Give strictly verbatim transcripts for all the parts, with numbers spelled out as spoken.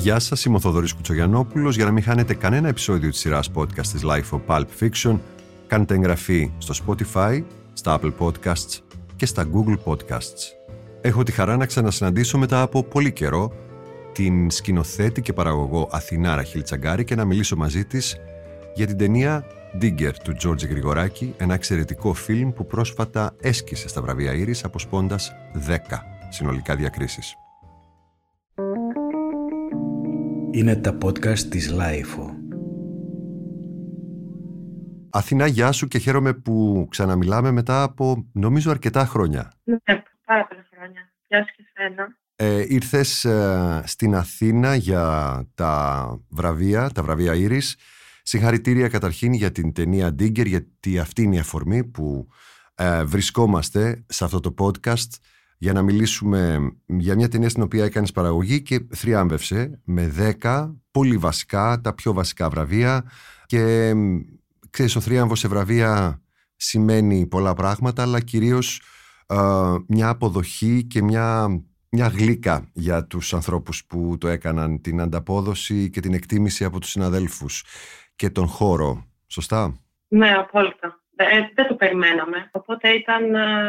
Γεια σας, είμαι ο Θοδωρής Κουτσογιαννόπουλος. Για να μην χάνετε κανένα επεισόδιο της σειράς podcast της Life of Pulp Fiction, κάντε εγγραφή στο Spotify, στα Apple Podcasts και στα Google Podcasts. Έχω τη χαρά να ξανασυναντήσω μετά από πολύ καιρό την σκηνοθέτη και παραγωγό Αθηνά Ραχήλ Τσαγκάρη και να μιλήσω μαζί της για την ταινία Digger του Τζόρτζη Γρηγοράκη, ένα εξαιρετικό φιλμ που πρόσφατα έσκησε στα βραβεία Ήρης αποσπώντας δέκα συνολικά διακρίσεις. Είναι τα podcast της Λάιφο. Αθηνά, γεια σου και χαίρομαι που ξαναμιλάμε μετά από νομίζω αρκετά χρόνια. Ναι, πάρα πολλά χρόνια. Γεια σου και σένα. Ε, ήρθες ε, στην Αθήνα για τα βραβεία, τα βραβεία Ήρης. Συγχαρητήρια καταρχήν για την ταινία Digger, γιατί αυτή είναι η αφορμή που ε, βρισκόμαστε σε αυτό το podcast για να μιλήσουμε για μια ταινία στην οποία έκανες παραγωγή και θριάμβευσε με δέκα πολύ βασικά, τα πιο βασικά βραβεία. Και ξέρεις, ο θρίαμβος σε βραβεία σημαίνει πολλά πράγματα, αλλά κυρίως ε, μια αποδοχή και μια, μια γλύκα για τους ανθρώπους που το έκαναν, την ανταπόδοση και την εκτίμηση από τους συναδέλφους και τον χώρο. Σωστά? Ναι, απόλυτα. Ε, δεν το περιμέναμε. Οπότε ήταν,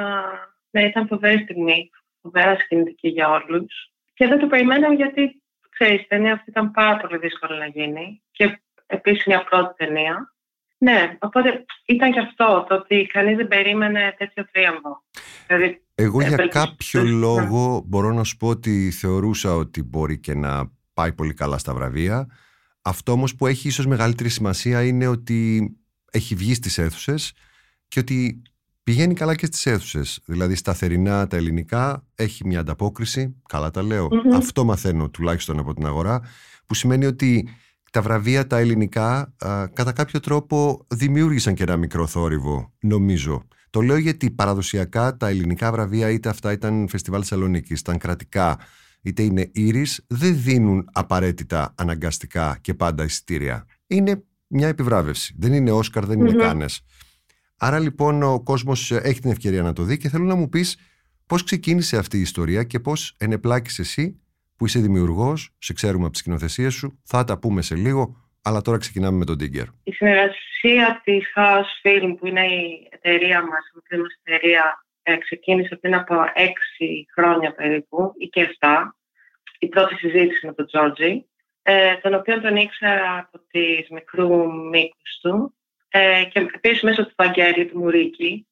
ναι, ήταν φοβερή στιγμή. Φοβερά συγκινητική για όλους. Και δεν το περιμέναμε γιατί, ξέρεις, η ταινία αυτή ήταν πάρα πολύ δύσκολη να γίνει. Και επίσης μια πρώτη ταινία. Ναι, οπότε ήταν και αυτό, το ότι κανείς δεν περίμενε τέτοιο θρίαμβο. Δηλαδή, εγώ για ε, κάποιο ε, λόγο ε, μπορώ να σου πω ότι θεωρούσα ότι μπορεί και να πάει πολύ καλά στα βραβεία. Αυτό όμως που έχει ίσως μεγαλύτερη σημασία είναι ότι έχει βγει στις αίθουσες και ότι πηγαίνει καλά και στις αίθουσες. Δηλαδή στα θερινά τα ελληνικά έχει μια ανταπόκριση, καλά τα λέω, mm-hmm. αυτό μαθαίνω τουλάχιστον από την αγορά, που σημαίνει ότι τα βραβεία τα ελληνικά α, κατά κάποιο τρόπο δημιούργησαν και ένα μικρό θόρυβο, νομίζω. Το λέω γιατί παραδοσιακά τα ελληνικά βραβεία, είτε αυτά ήταν Φεστιβάλ Θεσσαλονίκης, ήταν κρατικά, είτε είναι Ήρης, δεν δίνουν απαραίτητα αναγκαστικά και πάντα εισιτήρια. Είναι μια επιβράβευση. Δεν είναι Όσκαρ, δεν είναι mm-hmm. Κάνες. Άρα λοιπόν ο κόσμος έχει την ευκαιρία να το δει και θέλω να μου πεις πώς ξεκίνησε αυτή η ιστορία και πώς ενεπλάκεις εσύ που είσαι δημιουργός, σε ξέρουμε από τις σκηνοθεσίες σου, θα τα πούμε σε λίγο, αλλά τώρα ξεκινάμε με τον Digger. Η συνεργασία της House Film, που είναι η εταιρεία μας, η μικρή μας εταιρεία, ξεκίνησε πριν από έξι χρόνια περίπου ή και εφτά. Η πρώτη συζήτηση με τον Τζόρτζη, ε, τον οποίο τον ήξερα από τις μικρού μήκους του ε, και επίσης μέσω του Βαγγέλη του Μουρίκη,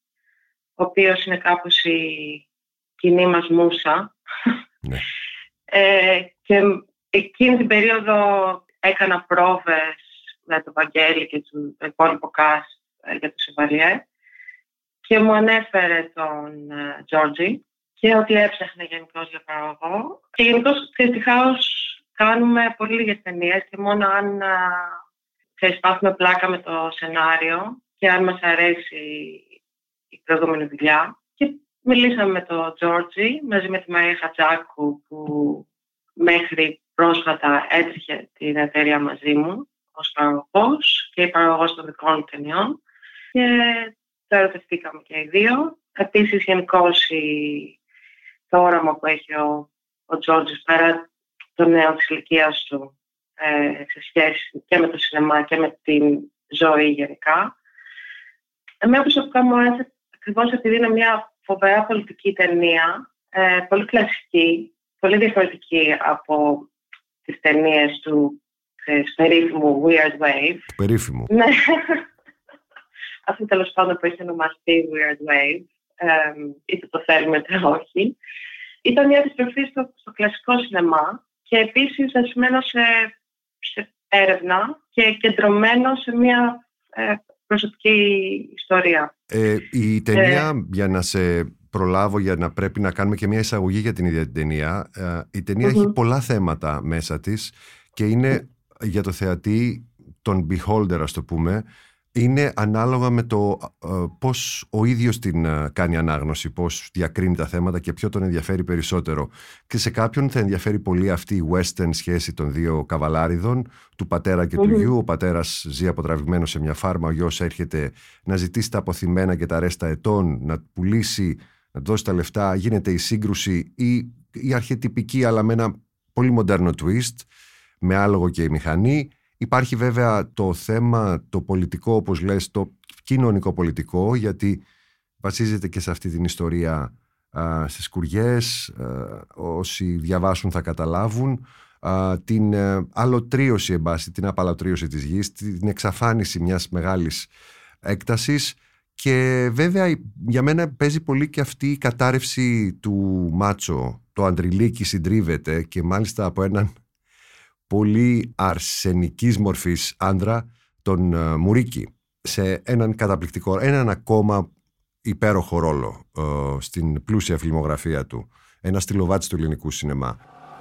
ο οποίος είναι κάπως η κοινή μας μούσα. Ναι. ε, και εκείνη την περίοδο έκανα πρόβες με τον Βαγγέλη και το υπόλοιπο cast ε, για το Σεβαλιέ. Και μου ανέφερε τον Τζόρτζη και ότι έψαχνε γενικώς για παραγωγό. Και γενικώς στη House κάνουμε πολύ λίγες ταινίες και μόνο αν ξέρεις, πάθουμε πλάκα με το σενάριο και αν μας αρέσει η προηγούμενη δουλειά. Και μιλήσαμε με τον Τζόρτζη μαζί με τη Μαρία Χατζάκου, που μέχρι πρόσφατα έτρεχε την εταιρεία μαζί μου ως παραγωγός και η παραγωγός των δικών μου ταινιών. Και το ερωτευτήκαμε και οι δύο. Επίσης, γενικώς το όραμα που έχει ο, ο Τζόρτζης παρά το νέο της ηλικίας του ε, σε σχέση και με το σινεμά και με την ζωή γενικά. Εμένα προσωπικά μου άρεσε ακριβώς επειδή είναι μια φοβερά πολιτική ταινία, ε, πολύ κλασική, πολύ διαφορετική από τις ταινίες του ε, περίφημου Weird Wave. Περίφημου. Ναι. Αυτό τέλος πάντων που έχει ονομαστεί Weird Wave, ε, είτε το θέλουμε είτε όχι. Ήταν μια επιστροφή στο, στο κλασικό σινεμά και επίσης βασισμένο σε, σε έρευνα και κεντρωμένο σε μια ε, προσωπική ιστορία. Ε, η ταινία, ε, για να σε προλάβω, για να πρέπει να κάνουμε και μια εισαγωγή για την ίδια την ταινία, ε, η ταινία mm-hmm. έχει πολλά θέματα μέσα της και είναι mm. για το θεατή, τον beholder ας το πούμε, είναι ανάλογα με το ε, πώς ο ίδιος την ε, κάνει ανάγνωση, πώς διακρίνει τα θέματα και ποιο τον ενδιαφέρει περισσότερο. Και σε κάποιον θα ενδιαφέρει πολύ αυτή η western σχέση των δύο καβαλάριδων, του πατέρα και mm-hmm. του γιου. Ο πατέρας ζει αποτραβηγμένος σε μια φάρμα, ο γιος έρχεται να ζητήσει τα αποθυμένα και τα ρέστα ετών, να πουλήσει, να δώσει τα λεφτά, γίνεται η σύγκρουση ή η αρχετυπική αλλά με ένα πολύ μοντέρνο twist. με άλογο και η μηχανή. Υπάρχει βέβαια το θέμα, το πολιτικό, όπως λες, το κοινωνικό-πολιτικό, γιατί βασίζεται και σε αυτή την ιστορία α, στις σκουριές. Α, όσοι διαβάσουν θα καταλάβουν. Α, την α, αλωτρίωση, εμπάση, την απαλωτρίωση της γης, την εξαφάνιση μιας μεγάλης έκτασης. Και βέβαια για μένα παίζει πολύ και αυτή η κατάρρευση του μάτσο. Το αντριλίκι συντρίβεται και μάλιστα από έναν πολύ αρσενικής μορφής άντρα, τον uh, Μουρίκη, σε έναν καταπληκτικό, έναν ακόμα υπέροχο ρόλο uh, στην πλούσια φιλμογραφία του. Ένα στυλοβάτη του ελληνικού σινεμά.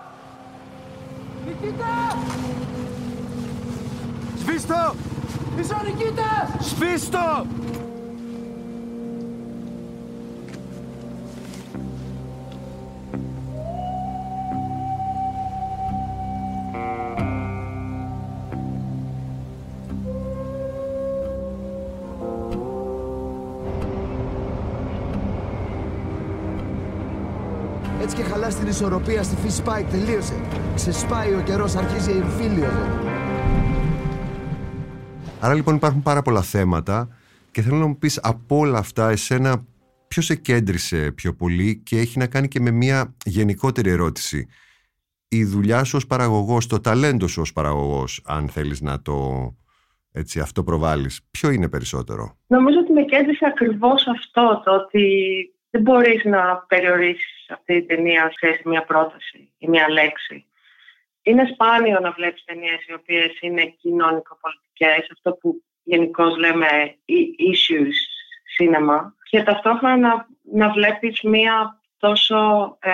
Νικήτα! Σβήστο! Μισό, Νικήτα! Σβήστο! Έτσι και χαλάς την ισορροπία στη Fish Spike, τελείωσε. Ξεσπάει ο καιρός, αρχίζει η εμφύλιο εδώ. Άρα λοιπόν υπάρχουν πάρα πολλά θέματα και θέλω να μου πεις από όλα αυτά εσένα ποιος σε κέντρισε πιο πολύ και έχει να κάνει και με μια γενικότερη ερώτηση. Η δουλειά σου ως παραγωγός, το ταλέντο σου ως παραγωγός, αν θέλεις να το έτσι, αυτό προβάλλεις, ποιο είναι περισσότερο? Νομίζω ότι με κέντρισε ακριβώς αυτό, το ότι δεν μπορείς να περιορίσεις αυτή την ταινία σε μια πρόταση ή μια λέξη. Είναι σπάνιο να βλέπεις ταινίες οι οποίες είναι κοινωνικοπολιτικές, αυτό που γενικώς λέμε issues cinema, και ταυτόχρονα να, να βλέπεις μια τόσο ε,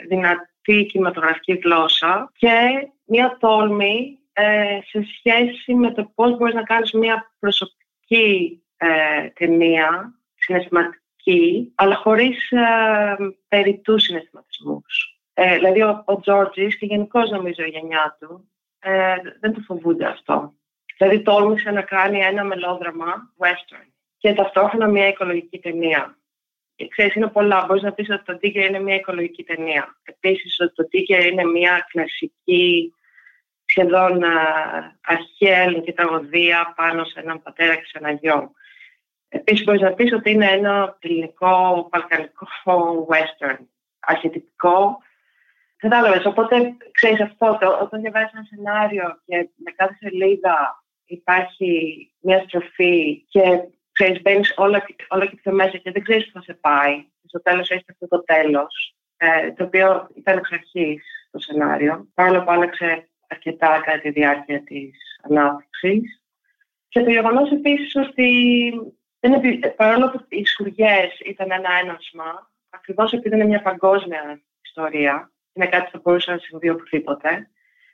δυνατή κινηματογραφική γλώσσα και μια τόλμη ε, σε σχέση με το πώς μπορείς να κάνεις μια προσωπική ε, ταινία, συναισθηματική, αλλά χωρίς ε, περιττούς συναισθηματισμούς. Ε, δηλαδή ο, ο Τζόρτζης και γενικώς νομίζω η γενιά του ε, δεν το φοβούνται αυτό. Δηλαδή τόλμησε να κάνει ένα μελόδραμα western και ταυτόχρονα μια οικολογική ταινία. Και ξέρεις, είναι πολλά. Μπορείς να πεις ότι το Digger είναι μια οικολογική ταινία. Επίσης ότι το Digger είναι μια κλασική, σχεδόν αρχαία ελληνική τραγωδία πάνω σε έναν πατέρα και σε ένα γιο. Επίσης μπορείς να πεις ότι είναι ένα ελληνικό, παλκανικό western, αρχετυπικό. Κατάλαβες, οπότε ξέρεις αυτό, το, όταν διαβάζεις ένα σενάριο και με κάθε σελίδα υπάρχει μια στροφή και ξέρεις, μπαίνεις όλα, όλα και πιο μέσα και δεν ξέρεις που θα σε πάει. Και στο τέλος έχεις αυτό το τέλος, ε, το οποίο ήταν εξ αρχής το σενάριο, παρόλο που άλλαξε αρκετά κατά τη διάρκεια της ανάπτυξης. Και το γεγονός επίσης ότι δεν, παρόλο που οι σκουριές ήταν ένα ένασμα, ακριβώς επειδή είναι μια παγκόσμια ιστορία, είναι κάτι που θα μπορούσε να συμβεί οπουδήποτε.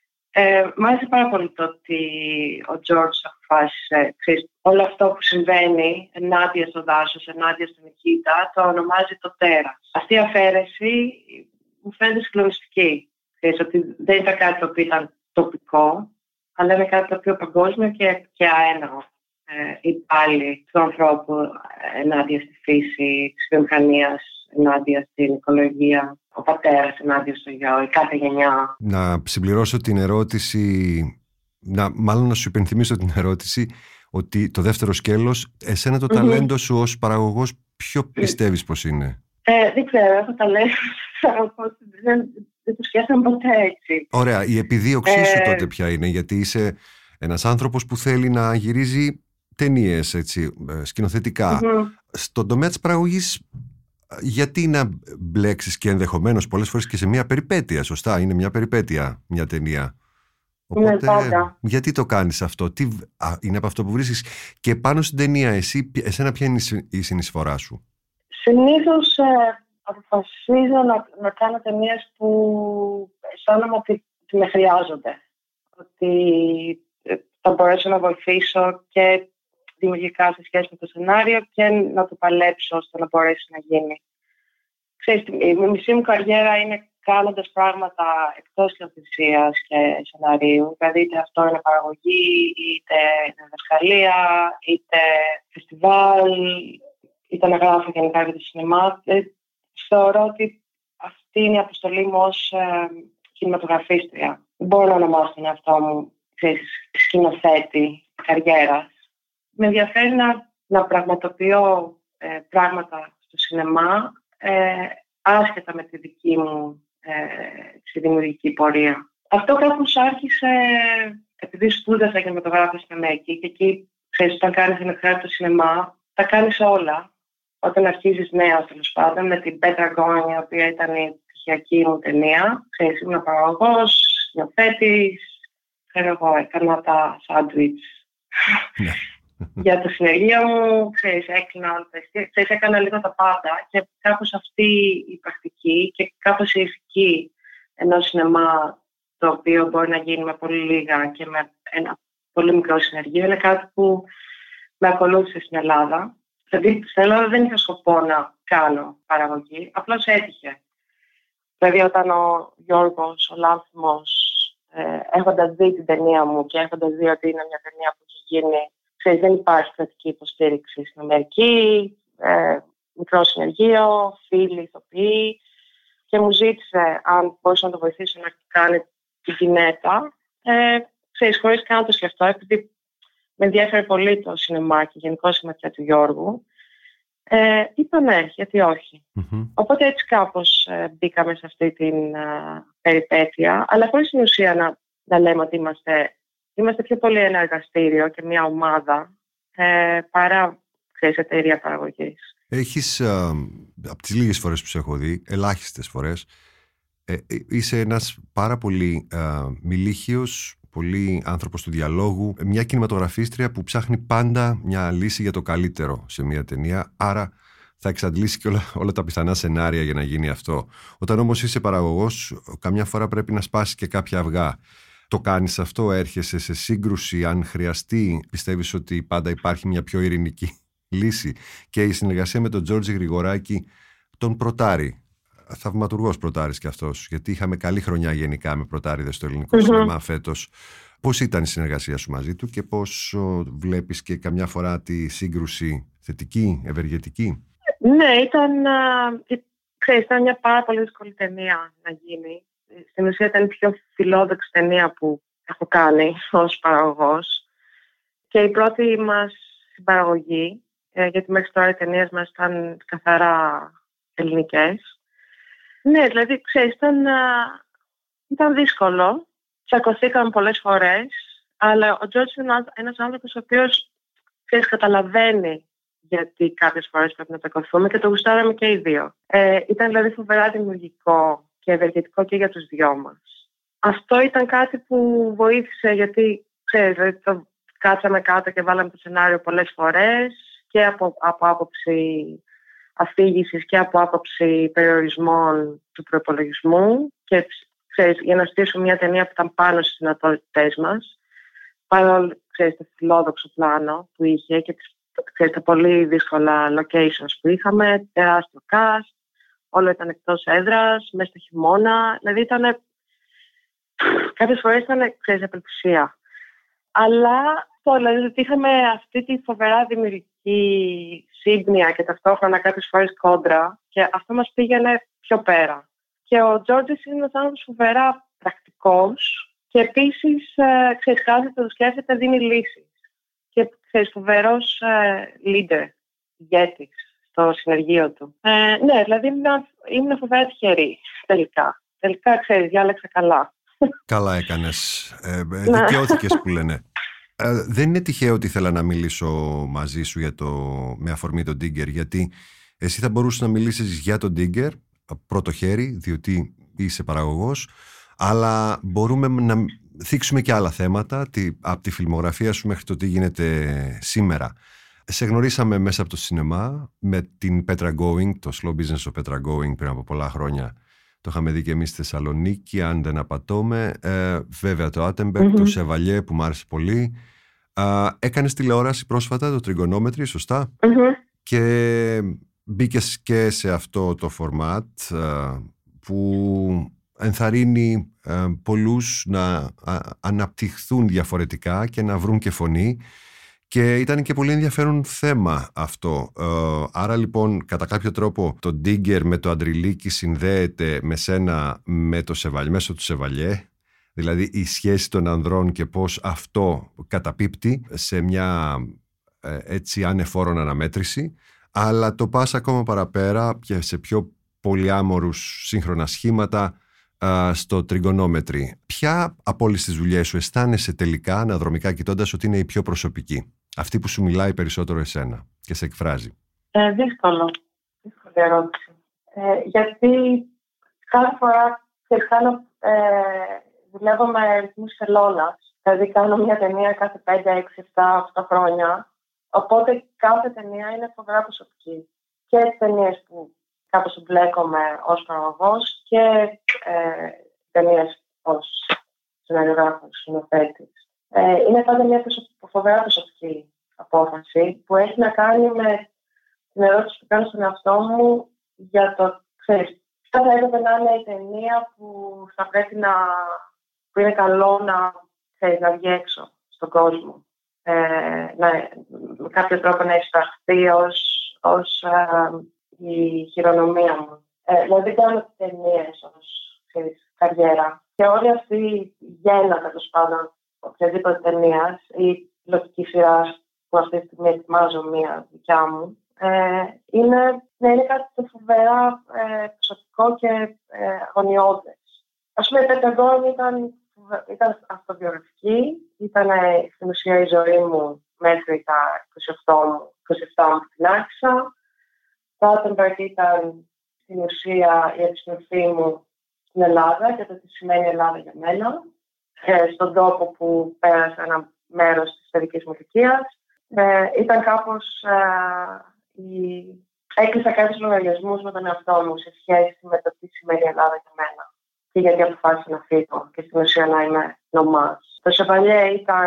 Ε, μ' άρεσε πάρα πολύ το ότι ο Τζόρτζ αποφάσισε, ξέρεις, όλο αυτό που συμβαίνει ενάντια στο δάσος, ενάντια στην Νικήτα, το ονομάζει το τέρας. Αυτή η αφαίρεση μου φαίνεται συγκλονιστική. Ξέρεις, ότι δεν ήταν κάτι το οποίο ήταν τοπικό, αλλά είναι κάτι το οποίο παγκόσμιο και, και αέναο. Ε, η πάλι του ανθρώπου ενάντια στη φύση, της βιομηχανίας ενάντια στην οικολογία, ο πατέρας ενάντια στο γιο, η κάθε γενιά. Να συμπληρώσω την ερώτηση, να, μάλλον να σου υπενθυμίσω την ερώτηση, ότι το δεύτερο σκέλος, εσένα το mm-hmm. ταλέντο σου ως παραγωγός, ποιο πιστεύεις πως είναι? Ε, δεν ξέρω, έχω ταλέντο, δεν, δεν το σκέφτομαι ποτέ έτσι. Ωραία, η επιδίωξή ε... σου τότε ποια είναι? Γιατί είσαι ένας άνθρωπος που θέλει να γυρίζει ταινίες, έτσι, σκηνοθετικά. Mm-hmm. Στον τομέα της παραγωγής, γιατί να μπλέξεις και ενδεχομένως πολλές φορές και σε μια περιπέτεια, σωστά, είναι μια περιπέτεια μια ταινία. Οπότε, ναι, γιατί το κάνεις αυτό? Τι, α, είναι από αυτό που βρίσκεις. Και πάνω στην ταινία, εσύ, εσένα ποια είναι η συνεισφορά σου? Συνήθως ε, αποφασίζω να, να κάνω ταινίες που αισθάνομαι ότι, ότι με χρειάζονται. Ότι ε, θα μπορέσω να βοηθήσω και δημιουργικά σε σχέση με το σενάριο και να το παλέψω ώστε να μπορέσει να γίνει. Ξέρεις, η μισή μου καριέρα είναι κάνοντας πράγματα εκτός σκηνοθεσίας και σεναρίου. Δηλαδή είτε αυτό είναι παραγωγή, είτε είναι διδασκαλία, είτε φεστιβάλ, είτε να γράφω γενικά για το σινεμά. Θεωρώ ότι αυτή είναι η αποστολή μου ως ε, κινηματογραφίστρια. μπορώ να ονομάσω τον εαυτό μου, ξέρεις, σκηνοθέτη καριέρας. Με ενδιαφέρει να, να πραγματοποιώ ε, πράγματα στο σινεμά, ε, άσχετα με τη δική μου ε, τη δημιουργική πορεία. Αυτό κάπως άρχισε επειδή σπούδασα κινηματογράφο στην Αμερική και εκεί, ξέρεις, όταν κάνεις ανεξάρτητο σινεμά, τα κάνεις όλα. Όταν αρχίζεις νέα, τέλος πάντων, με την Petra Going, η οποία ήταν η πτυχιακή μου ταινία, ξέρεις, ήμουν παραγωγός, σκηνοθέτης, ξέρω εγώ, έκανα τα σάντουιτς για το συνεργείο μου, ξέρεις, έκλεινα όλα τα εστία, ξέρεις, έκανα λίγο τα πάντα και κάπως αυτή η πρακτική και κάπως η ηθική ενός σινεμά, το οποίο μπορεί να γίνει με πολύ λίγα και με ένα πολύ μικρό συνεργείο, είναι κάτι που με ακολούθησε στην Ελλάδα. Δηλαδή, στην Ελλάδα δεν είχα σκοπό να κάνω παραγωγή, απλώς έτυχε. Δηλαδή, όταν ο Γιώργος, ο Λάνθιμος, ε, έχοντας δει την ταινία μου και έχοντας δει ότι είναι μια ταινία που έχει γίνει, ξέρεις, δεν υπάρχει κρατική υποστήριξη στην Αμερική, ε, μικρό συνεργείο, φίλοι, ηθοποιοί, και μου ζήτησε αν μπορούσα να το βοηθήσω να κάνει την πινέτα. Ε, ξέρεις, χωρίς καν να το σκεφτώ, επειδή με ενδιαφέρει πολύ το σινεμά και γενικώ η ματιά του Γιώργου, ε, είπα ναι, γιατί όχι. Mm-hmm. Οπότε έτσι κάπως ε, μπήκαμε σε αυτή την ε, περιπέτεια, αλλά χωρίς στην ουσία να, να λέμε ότι είμαστε, είμαστε πιο πολύ ένα εργαστήριο και μια ομάδα ε, παρά, ξέρεις, εταιρεία παραγωγής. Έχεις, α, από τις λίγες φορές που σε έχω δει, ελάχιστες φορές, ε, είσαι ένας πάρα πολύ α, μιλήχιος, πολύ άνθρωπος του διαλόγου, μια κινηματογραφίστρια που ψάχνει πάντα μια λύση για το καλύτερο σε μια ταινία, άρα θα εξαντλήσει και όλα, όλα τα πιθανά σενάρια για να γίνει αυτό. Όταν όμως είσαι παραγωγός, καμιά φορά πρέπει να σπάσεις και κάποια αυγά. Το κάνεις αυτό, έρχεσαι σε σύγκρουση, αν χρειαστεί, πιστεύεις ότι πάντα υπάρχει μια πιο ειρηνική λύση? Και η συνεργασία με τον Τζόρτζι Γρηγοράκη, τον προτάρει. Θαυματουργός προτάρης κι αυτός, γιατί είχαμε καλή χρονιά γενικά με προτάριδες στο ελληνικό mm-hmm. σινεμά φέτος. Πώς ήταν η συνεργασία σου μαζί του και πώς βλέπεις και καμιά φορά τη σύγκρουση θετική, ευεργετική? Ναι, ήταν, ξέρεις, ήταν μια πάρα πολύ δύσκολη ταινία να γίνει. Στην ουσία ήταν η πιο φιλόδοξη ταινία που έχω κάνει ως παραγωγός και η πρώτη μας συμπαραγωγή, γιατί μέχρι τώρα οι ταινίες μας ήταν καθαρά ελληνικές. Ναι, δηλαδή, ξέρεις, ήταν, ήταν δύσκολο. Τσακωθήκαμε πολλές φορές, αλλά ο Τζόρτζ είναι ένας άνθρωπος ο οποίος, ξέρεις, καταλαβαίνει γιατί κάποιες φορές πρέπει να τσακωθούμε και το γουστάραμε και οι δύο. Ε, ήταν δηλαδή φοβερά δημιουργικό και ευεργετικό και για τους δυο μας. Αυτό ήταν κάτι που βοήθησε, γιατί, ξέρεις, δηλαδή, το κάτσαμε κάτω και βάλαμε το σενάριο πολλές φορές και από, από άποψη αφήγησης και από άποψη περιορισμών του προϋπολογισμού και, ξέρεις, για να στήσουμε μια ταινία που ήταν πάνω στις δυνατότητές μας, παρόλο, ξέρεις, το φιλόδοξο πλάνο που είχε και τις, ξέρεις, τα πολύ δύσκολα locations που είχαμε, τεράστιο cast, όλο ήταν εκτός έδρας, μέσα στο χειμώνα, δηλαδή ήταν, κάποιες φορές ήταν, ξέρεις, απελπισία. Αλλά δηλαδή ότι είχαμε αυτή τη φοβερά δημιουργική σύμπνοια και ταυτόχρονα κάποιες φορές κόντρα και αυτό μας πήγαινε πιο πέρα. Και ο Τζόρτζης είναι ένας άνθρωπος φοβερά πρακτικός και επίσης, ε, ξέρεις, κάθεται, το σκέφτεται, δίνει λύσεις. Και, ξέρεις, φοβερός ε, leader, ηγέτης στο συνεργείο του. Ε, ναι, δηλαδή ήμουν, ήμουν φοβερά τυχερή τελικά. Τελικά, ξέρεις, διάλεξα καλά. Καλά έκανες. Ε, δικαιώθηκες που λένε. Ε, δεν είναι τυχαίο ότι ήθελα να μιλήσω μαζί σου για το, με αφορμή τον Digger, γιατί εσύ θα μπορούσες να μιλήσεις για τον Digger πρώτο χέρι, διότι είσαι παραγωγός, αλλά μπορούμε να θίξουμε και άλλα θέματα, τη, από τη φιλμογραφία σου μέχρι το τι γίνεται σήμερα. Σε γνωρίσαμε μέσα από το σινεμά με την Petra Going, το Slow Business of Petra Going πριν από πολλά χρόνια. Το είχαμε δει και εμείς στη Θεσσαλονίκη, αν δεν απατώμε. Ε, βέβαια το Άτεμπεργκ, mm-hmm. το Σεβαλιέ που μου άρεσε πολύ. Ε, έκανες τηλεόραση πρόσφατα, το Trigonometry, σωστά. Mm-hmm. Και μπήκες και σε αυτό το φορμάτ ε, που ενθαρρύνει ε, πολλούς να α, αναπτυχθούν διαφορετικά και να βρουν και φωνή. Και ήταν και πολύ ενδιαφέρον θέμα αυτό. Ε, άρα λοιπόν κατά κάποιο τρόπο το Digger με το Αντριλίκι συνδέεται με σένα με το Σεβαλιέ, μέσω του Σεβαλιέ. Δηλαδή η σχέση των ανδρών και πώς αυτό καταπίπτει σε μια ε, έτσι ανεφόρον αναμέτρηση, αλλά το πας ακόμα παραπέρα και σε πιο πολυάμορους σύγχρονα σχήματα α, στο τριγκονόμετρι. Ποια από όλες τις δουλειές σου αισθάνεσαι τελικά, αναδρομικά κοιτώντας, ότι είναι η πιο προσωπική? Αυτή που σου μιλάει περισσότερο εσένα και σε εκφράζει. Ε, δύσκολο. Δύσκολη ερώτηση. Ε, γιατί κάθε φορά κάνω, ε, δουλεύω με ρυθμούς σελώνας. Δηλαδή κάνω μια ταινία κάθε πέντε, έξι, επτά, οκτώ χρόνια. Οπότε κάθε ταινία είναι φοβερά προσωπική. Και τις ταινίες που κάπως μπλέκομαι ως παραγωγός και ε, ταινίες ως σεναριογράφος, σκηνοθέτης. Ε, είναι πάντα μια φοβερά προσωπική απόφαση που έχει να κάνει με την ερώτηση που κάνω στον εαυτό μου για το, ξέρεις, ποια θα έπρεπε να είναι η ταινία που θα πρέπει να, που είναι καλό να, ξέρεις, να βγει έξω στον κόσμο. Ε, να, με κάποιο τρόπο να εισπραχθεί ως, ως ε, η χειρονομία μου. Ε, δηλαδή δεν κάνω ταινίες ως, ξέρεις, καριέρα. Και όλη αυτή η γέννα, τέλος πάντων, οποιαδήποτε ταινίας ή λογική σειρά που αυτή τη στιγμή ετοιμάζω μία δικιά μου, ε, είναι, ναι, είναι κάτι το φοβερά ε, προσωπικό και ε, αγωνιώδες. Ας πούμε, η Πενταγών ήταν, ήταν αυτοβιογραφική, ήταν ε, στην ουσία η ζωή μου μέχρι τα είκοσι οκτώ μου, είκοσι επτά μου την άρχισα. Το Άτεμπεργκ ήταν στην ουσία η επιστροφή μου στην Ελλάδα και το τι σημαίνει Ελλάδα για μένα, ε, στον τόπο που πέρασα ένα μέρος της παιδικής μου ηλικίας. Ε, ήταν κάπως... Ε, η... Έκλεισα κάποιους λογαριασμούς με τον εαυτό μου σε σχέση με το τι σημαίνει η Ελλάδα για μένα και γιατί αποφάσισα να φύγω και στην ουσία να είμαι νομάς. Το Σεβαλιέ ήταν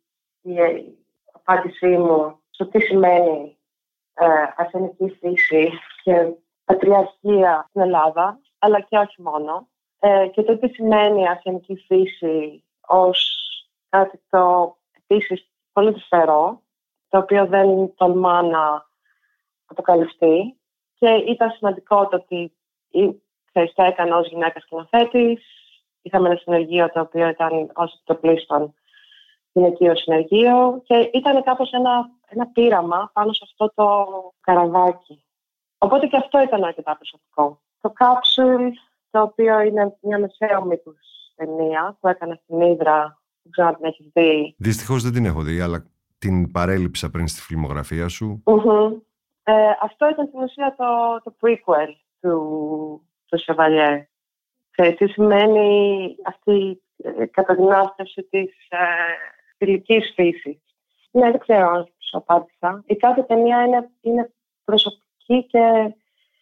η απάντησή μου στο τι σημαίνει ε, αρσενική φύση και πατριαρχία στην Ελλάδα, αλλά και όχι μόνο. Ε, και το τι σημαίνει αρσενική φύση ως κάτι το επίσης πολύ δυσφαιρό, το οποίο δεν τολμά να αποκαλυφθεί. Και ήταν σημαντικό το ότι ξέρεις, το έκανα ως γυναίκα σκηνοθέτης. Είχαμε ένα συνεργείο το οποίο ήταν ως το πλήστον γυναικείο συνεργείο και ήταν κάπως ένα, ένα πείραμα πάνω σε αυτό το καραβάκι. Οπότε και αυτό ήταν αρκετά προσωπικό. Το Capsule, το οποίο είναι μια μεσαίου μήκους ταινία που έκανα στην Ύδρα, δεν ξέρω αν την έχεις δει. Δυστυχώς δεν την έχω δει, αλλά την παρέλειψα πριν στη φιλμογραφία σου. Mm-hmm. Ε, αυτό ήταν στην ουσία το, το prequel του, του Chevalier. Και τι σημαίνει αυτή η καταδυνάστευση της ε, θηλυκής φύσης. Ναι, δεν ξέρω αν σου απάντησα. Η κάθε ταινία είναι, είναι προσωπική και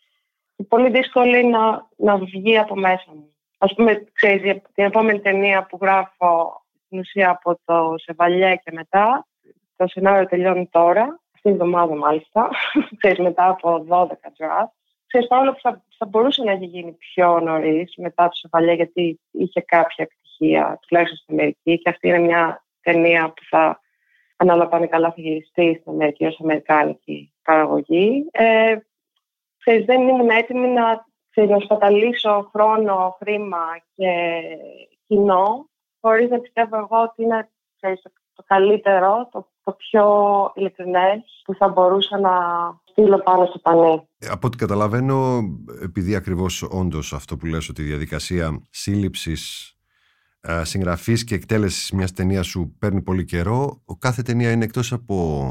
πολύ δύσκολη να, να βγει από μέσα μου. Ας πούμε, ξέρεις, την επόμενη ταινία που γράφω στην ουσία από το Chevalier και μετά, το σενάριο τελειώνει τώρα, αυτήν την εβδομάδα μάλιστα, ξέρεις, μετά από δώδεκα draft. Ξέρεις, παρόλο που θα, θα μπορούσε να έχει γίνει πιο νωρίς μετά το Chevalier, γιατί είχε κάποια επιτυχία, τουλάχιστον στην Αμερική, και αυτή είναι μια ταινία που θα, αν όλα πάνε καλά, θα γυριστεί στην Αμερική ως αμερικάνικη παραγωγή. Ε, ξέρεις, δεν ήμουν έτοιμη να, ξέρεις, να σπαταλήσω χρόνο, χρήμα και κοινό, χωρίς να πιστεύω εγώ ότι είναι, ξέρεις, το, το καλύτερο, το, το πιο ειλικρινές που θα μπορούσα να στείλω πάνω στο πανί. Από ό,τι καταλαβαίνω, επειδή ακριβώς όντως αυτό που λες, ότι η διαδικασία σύλληψης, συγγραφής και εκτέλεσης μιας ταινίας σου παίρνει πολύ καιρό, κάθε ταινία είναι, εκτός από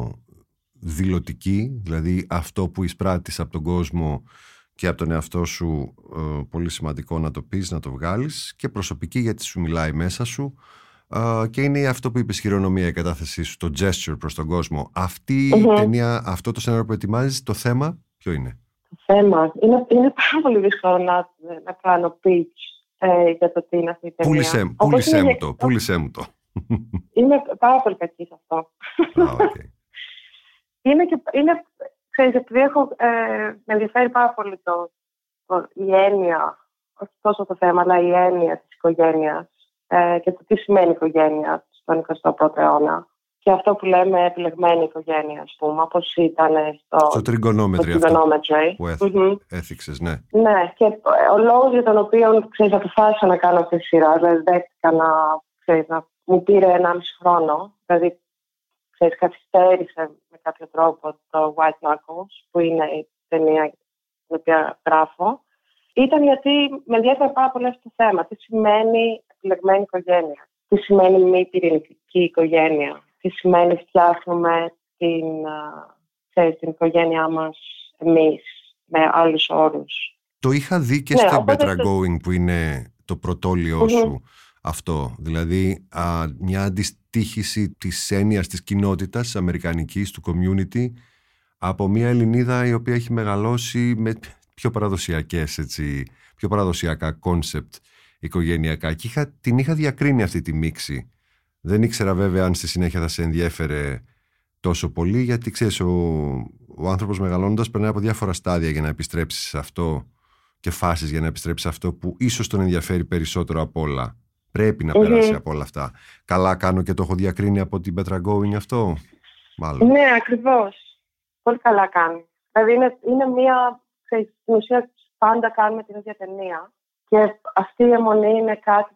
δηλωτική, δηλαδή αυτό που εισπράττεις από τον κόσμο και από τον εαυτό σου, ε, πολύ σημαντικό να το πεις, να το βγάλεις, και προσωπική, γιατί σου μιλάει μέσα σου, ε, και είναι αυτό που είπες, χειρονομία, η κατάθεσή σου, το gesture προς τον κόσμο. Αυτή mm-hmm. η ταινία, αυτό το σενάριο που ετοιμάζεις, το θέμα ποιο είναι? Το θέμα είναι, είναι πάρα πολύ δύσκολο να, να κάνω pitch ε, για το τι είναι αυτή η ταινία. Πούλησέ, πούλησέ είναι, μου το, πούλησέ μου το. Είμαι πάρα πολύ κακή σε αυτό. Ah, okay. Είναι και, είναι, ξέρεις, επειδή έχω, ε, με ενδιαφέρει πάρα πολύ το, το, η έννοια, όχι τόσο το θέμα, αλλά η έννοια της οικογένειας ε, και το τι σημαίνει οικογένεια στον εικοστό πρώτο αιώνα. και αυτό που λέμε επιλεγμένη οικογένεια, ας πούμε, όπως ήταν στο, στο Trigonometry αυτό που έθ, mm-hmm. έθιξες, ναι. Ναι, και ο λόγος για τον οποίο, ξέρεις, αποφάσισα να κάνω αυτή τη σειρά, δηλαδή δέχτηκα να, ξέρεις, να μου πήρε ενάμιση χρόνο, δηλαδή, ξέρεις, καθυστέρησε με κάποιο τρόπο το White Knuckles, που είναι η ταινία την οποία γράφω, ήταν γιατί με ενδιαφέρει πάρα πολύ αυτό το θέμα. Τι σημαίνει επιλεγμένη οικογένεια, τι σημαίνει μη πυρηνική οικογένεια, τι σημαίνει φτιάχνουμε την, ξέρεις, την οικογένειά μας εμείς με άλλους όρους. Το είχα δει και ναι, στο Better το... Going, που είναι το πρωτόλιό mm-hmm. σου αυτό. Δηλαδή α, μια αντιστοίχηση της έννοιας της κοινότητας της αμερικανικής, του community, από μια Ελληνίδα η οποία έχει μεγαλώσει με πιο παραδοσιακές, έτσι, πιο παραδοσιακά κόνσεπτ οικογενειακά. Και είχα, την είχα διακρίνει αυτή τη μίξη. Δεν ήξερα βέβαια αν στη συνέχεια θα σε ενδιέφερε τόσο πολύ, γιατί ξέρεις, ο, ο άνθρωπος μεγαλώνοντας περνάει από διάφορα στάδια για να επιστρέψει σε αυτό και φάσεις για να επιστρέψει σε αυτό που ίσως τον ενδιαφέρει περισσότερο από όλα. Πρέπει να mm-hmm. περάσει από όλα αυτά. Καλά κάνω και το έχω διακρίνει από την Better Going αυτό, μάλλον. Ναι, ακριβώς. Πολύ καλά κάνει. Δηλαδή είναι, είναι μία, ξέρεις, στην ουσία πάντα κάνουμε την ίδια ταινία και αυτή η αιμονή είναι κάτι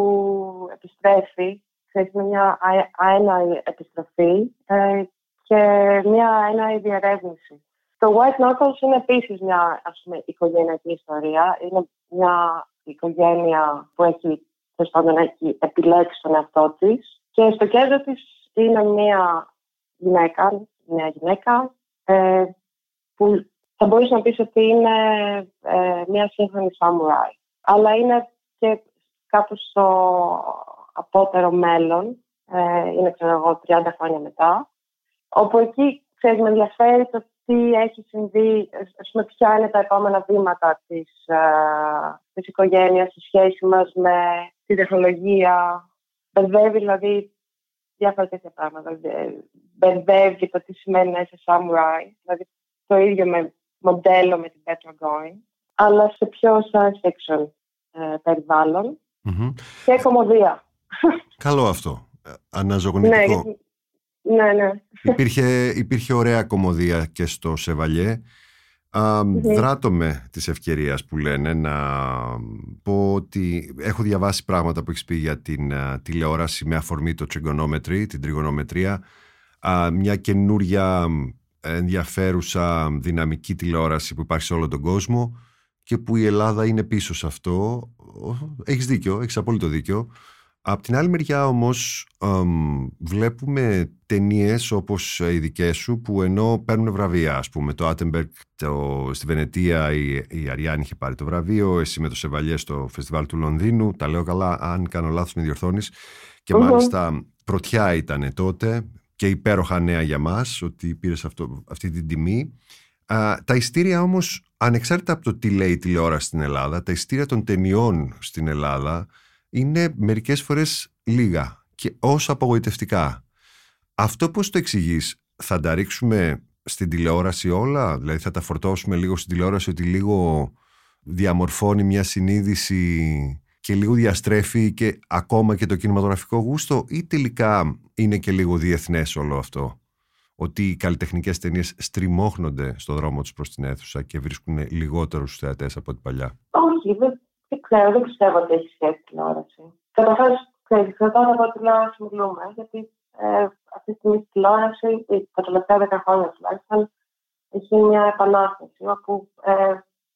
που επιστρέφει. Είναι μια αέναη επιστροφή ε, και μια αέναη διερεύνηση. Το White Knuckles είναι επίσης μια, ας πούμε, οικογενειακή ιστορία. Είναι μια οικογένεια που έχει, έχει επιλέξει τον εαυτό της και στο κέντρο της είναι μια γυναίκα, μια γυναίκα ε, που θα μπορείς να πεις ότι είναι ε, μια σύγχρονη σαμουράι. Αλλά είναι και κάπου στο απότερο μέλλον, ε, είναι, ξέρω εγώ, τριάντα χρόνια μετά, όπου εκεί, ξέρεις, με ενδιαφέρει το τι έχει συμβεί, ας πούμε, ποια είναι τα επόμενα βήματα της, ε, της οικογένειας, στη σχέση μας με τη τεχνολογία. Μπερδεύει, δηλαδή, διάφορα τέτοια πράγματα. Μπερδεύει το τι σημαίνει να είσαι samurai, δηλαδή το ίδιο με μοντέλο με την Better Going, αλλά σε πιο science fiction ε, περιβάλλον mm-hmm. και κομμωδία. Καλό αυτό. Αναζωογονητικό. Ναι, ναι, ναι. Υπήρχε, υπήρχε ωραία κομμωδία και στο Σεβαλιέ. Mm-hmm. Δράτω με της ευκαιρίας που λένε να πω ότι έχω διαβάσει πράγματα που έχεις πει για την uh, τηλεόραση με αφορμή το trigonometry, την τριγωνομετρία. Uh, μια καινούρια ενδιαφέρουσα δυναμική τηλεόραση που υπάρχει σε όλο τον κόσμο και που η Ελλάδα είναι πίσω σε αυτό. Έχεις δίκιο, έχεις απόλυτο δίκιο. Απ' την άλλη μεριά όμως εμ, βλέπουμε ταινίες όπως οι δικές σου που ενώ παίρνουν βραβεία, ας πούμε το Άτεμπεργκ στη Βενετία η, η Αριάννη είχε πάρει το βραβείο, εσύ με το Σεβαλιέ στο φεστιβάλ του Λονδίνου, τα λέω καλά, αν κάνω λάθος με διορθώνεις, και uh-huh. μάλιστα πρωτιά ήταν τότε και υπέροχα νέα για μας ότι πήρες αυτό, αυτή την τιμή. Α, τα ειστήρια όμως, ανεξάρτητα από το τι λέει η τηλεόραση στην Ελλάδα, τα ειστήρια των ταινιών στην Ελλάδα είναι μερικές φορές λίγα και όσο απογοητευτικά. Αυτό πώς το εξηγείς? Θα τα ρίξουμε στην τηλεόραση όλα? Δηλαδή θα τα φορτώσουμε λίγο στην τηλεόραση ότι λίγο διαμορφώνει μια συνείδηση και λίγο διαστρέφει και ακόμα και το κινηματογραφικό γούστο, ή τελικά είναι και λίγο διεθνές όλο αυτό? Ότι οι καλλιτεχνικές ταινίες στριμώχνονται στο δρόμο τους προς την αίθουσα και βρίσκουν λιγότερους θεατές από την παλιά? Όχι, δεν, δεν ξέρω, δεν πιστεύω ότι έχει σχέση τηλεόραση. Καταρχάς, κρατάω από τηλεόραση μιλούμε, γιατί ε, αυτή τη στιγμή η τηλεόραση, τα τελευταία δέκα χρόνια τουλάχιστον, έχει μια επανάσταση, όπου ε,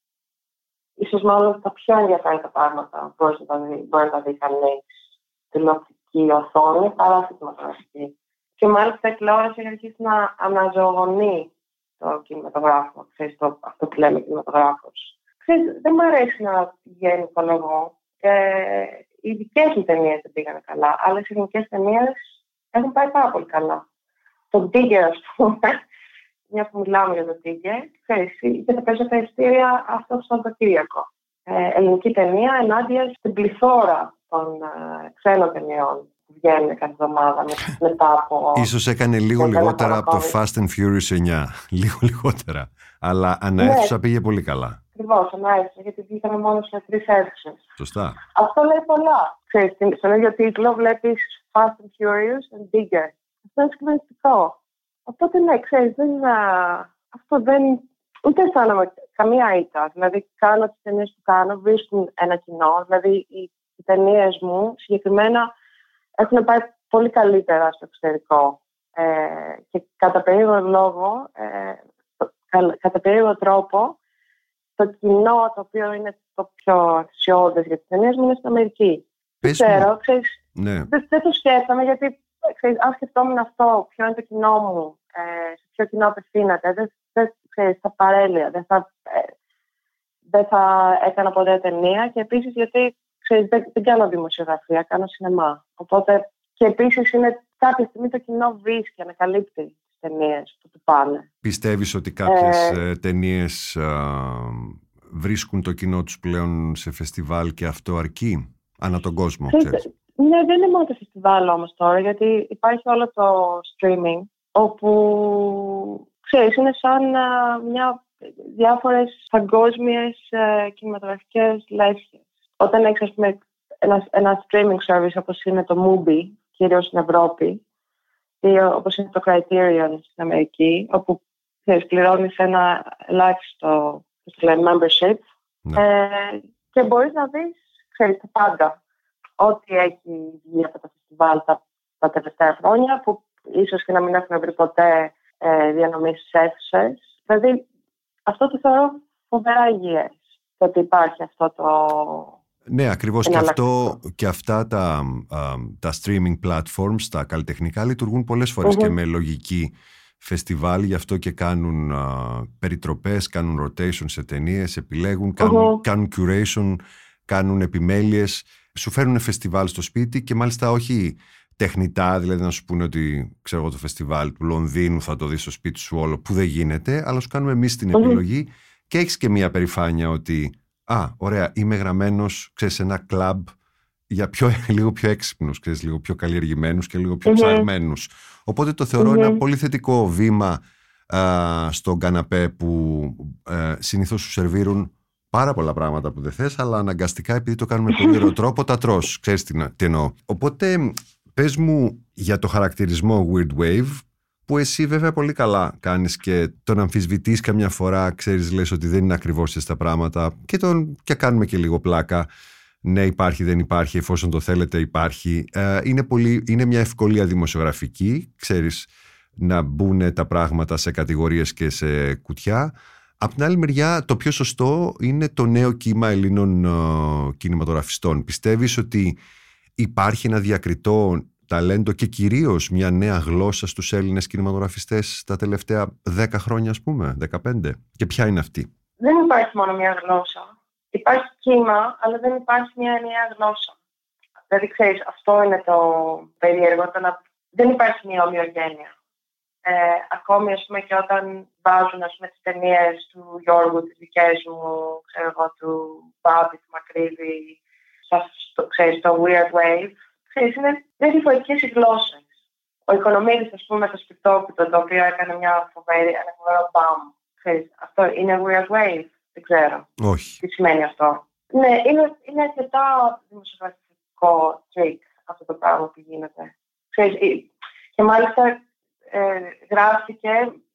ίσως μάλλον τα πιο ενδιαφέροντα πράγματα μπορεί να τα δει, μπορεί να τα δει κανείς τηλεοπτική οθόνη παρά στη κινηματογραφική. Και μάλιστα η τηλεόραση έχει αρχίσει να αναζωογονεί το κινηματογράφο, ξέρεις, το, αυτό που λέμε κινηματογράφος. Ξέρεις, δεν μου αρέσει να πηγαίνει το λόγο. Ε, οι δικές μου ταινίες δεν πήγανε καλά, αλλά οι ελληνικές ταινίες έχουν πάει πάρα πολύ καλά. Το Digger, ας πούμε, μια που μιλάμε για το Digger, ξέρεις, είχε τα περισσότερα ειστήρια αυτό στο Σαββατοκύριακο. Ε, ελληνική ταινία ενάντια στην πληθώρα των ε, ξένων ταινιών που βγαίνουν κάθε εβδομάδα μετά από... Ίσως έκανε λίγο λιγότερα από το Fast and Furious εννιά. Λίγο λιγότερα. Αλλά αναέθουσα ναι. πήγε πολύ καλά. Ακριβώς, αναέθουσα, γιατί βγήκαμε μόνο σε τρεις αίθουσες. Σωστά. Αυτό λέει πολλά. Ξέρεις, στον ίδιο τίτλο βλέπεις Fast and Furious and Digger. Αυτό είναι συγκλονιστικό. Οπότε ναι, ξέρεις, δεν, αυτό δεν, ούτε αισθάνομαι καμία ήττα. Δηλαδή, κάνω τις ταινίες που κάνω, βρίσκουν ένα κοινό. Δηλαδή, οι, οι ταινίες μου συγκεκριμένα έχουν πάει πολύ καλύτερα στο εξωτερικό. Ε, και κατά περίεργο λόγο, ε, κατά περίεργο τρόπο, το κοινό το οποίο είναι το πιο αξιώδες για τις ταινίες μου είναι στην Αμερική. Δεν ξέρω, ξέρεις, ναι. δεν, δεν το σκέφτομαι γιατί, ξέρεις, αν σκεφτόμουν αυτό, ποιο είναι το κοινό μου, ε, σε ποιο κοινό απευθύνεται, δεν, δεν ξέρεις, θα παρέλεια, δεν θα, ε, δεν θα έκανα ποτέ ταινία και επίσης γιατί, ξέρεις, δεν, δεν κάνω δημοσιογραφία, κάνω σινεμά. Οπότε, και επίσης είναι κάποια στιγμή το κοινό βρίσκει, ανακαλύπτει τις ταινίες που του πάνε. Πιστεύεις ότι κάποιες ε, ε, ταινίες ε, βρίσκουν το κοινό τους πλέον σε φεστιβάλ και αυτό αρκεί ανά τον κόσμο, ξέρεις? Ναι, δεν είναι μόνο το φεστιβάλ όμως τώρα, γιατί υπάρχει όλο το streaming, όπου, ξέρεις, είναι σαν uh, μια, διάφορες παγκόσμιες uh, κινηματογραφικές λέσχες. Όταν έχεις, ας πούμε, ένα, ένα streaming service όπως είναι το Mubi, κυρίως στην Ευρώπη, ή όπως είναι το Criterion στην Αμερική, όπου, ξέρεις, πληρώνεις ένα ελάχιστο membership, ναι. ε, και μπορείς να δεις, ξέρεις, τα πάντα. Ό,τι έχει βγει από τα φεστιβάλ τα, τα τελευταία χρόνια, που ίσως και να μην έχουν βρει ποτέ ε, διανομή στις αίθουσες. Δηλαδή, αυτό το θεωρώ φοβερά υγιές, το ότι υπάρχει αυτό το... Ναι, ακριβώς, και, αυτό, και αυτά τα, α, τα streaming platforms, τα καλλιτεχνικά, λειτουργούν πολλές φορές mm-hmm. και με λογική φεστιβάλ, γι' αυτό και κάνουν α, περιτροπές, κάνουν rotation σε ταινίες, επιλέγουν, κάνουν, mm-hmm. κάνουν curation, κάνουν επιμέλειες, σου φέρνουν φεστιβάλ στο σπίτι και μάλιστα όχι τεχνητά, δηλαδή να σου πούνε ότι ξέρω εγώ το φεστιβάλ του Λονδίνου θα το δεις στο σπίτι σου όλο, που δεν γίνεται, αλλά σου κάνουμε εμείς την επιλογή και έχεις και μια περηφάνεια ότι α, ωραία, είμαι γραμμένος, ξέρεις, σε ένα κλαμπ για πιο, λίγο πιο έξυπνους, ξέρεις, λίγο πιο καλλιεργημένους και λίγο πιο mm-hmm. ψαγμένους. Οπότε το θεωρώ mm-hmm. ένα πολύ θετικό βήμα α, στον καναπέ που α, συνήθως σου σερβίρουν πάρα πολλά πράγματα που δεν θες, αλλά αναγκαστικά επειδή το κάνουμε με πολύ ωραίο τρόπο τα τρως, ξέρεις τι, τι εννοώ. Οπότε πες μου για το χαρακτηρισμό Weird Wave, που εσύ βέβαια πολύ καλά κάνεις και τον αμφισβητείς καμιά φορά, ξέρεις, λες ότι δεν είναι ακριβώς έτσι τα πράγματα και, τον, και κάνουμε και λίγο πλάκα. Ναι, υπάρχει, δεν υπάρχει, εφόσον το θέλετε υπάρχει. Ε, είναι, πολύ, είναι μια ευκολία δημοσιογραφική, ξέρεις, να μπουν τα πράγματα σε κατηγορίες και σε κουτιά. Απ' την άλλη μεριά, το πιο σωστό είναι το νέο κύμα Ελλήνων uh, κινηματογραφιστών. Πιστεύεις ότι υπάρχει ένα διακριτό ταλέντο και κυρίως μια νέα γλώσσα στους Έλληνες κινηματογραφιστές τα τελευταία δέκα χρόνια, ας πούμε, δεκαπέντε? Και ποια είναι αυτή? Δεν υπάρχει μόνο μια γλώσσα. Υπάρχει κύμα, αλλά δεν υπάρχει μια νέα γλώσσα. Δηλαδή, ξέρεις, αυτό είναι το περίεργο, το να... δεν υπάρχει μια ομοιογένεια. Ε, ακόμη, ας πούμε, και όταν βάζουν, ας πούμε, τις ταινίες του Γιώργου, τις δικές μου, ξέρω εγώ, του Μπάμπη, του Μακρύβη, στο, ξέρεις, το Weird Wave, ξέρεις, είναι διαφορετικές οι γλώσσες. Ο Οικονομίδης, ας πούμε, το Σπιτόκουτο, το οποίο έκανε μια φοβερή, ένα φοβερό μπαμ, ξέρεις, αυτό είναι Weird Wave, δεν ξέρω. Όχι. Τι σημαίνει αυτό? Ναι, είναι, είναι αρκετά δημοσιογραφικό trick αυτό το πράγμα που γίνεται. Ξέρεις, και μάλιστα Ε, γράφτηκε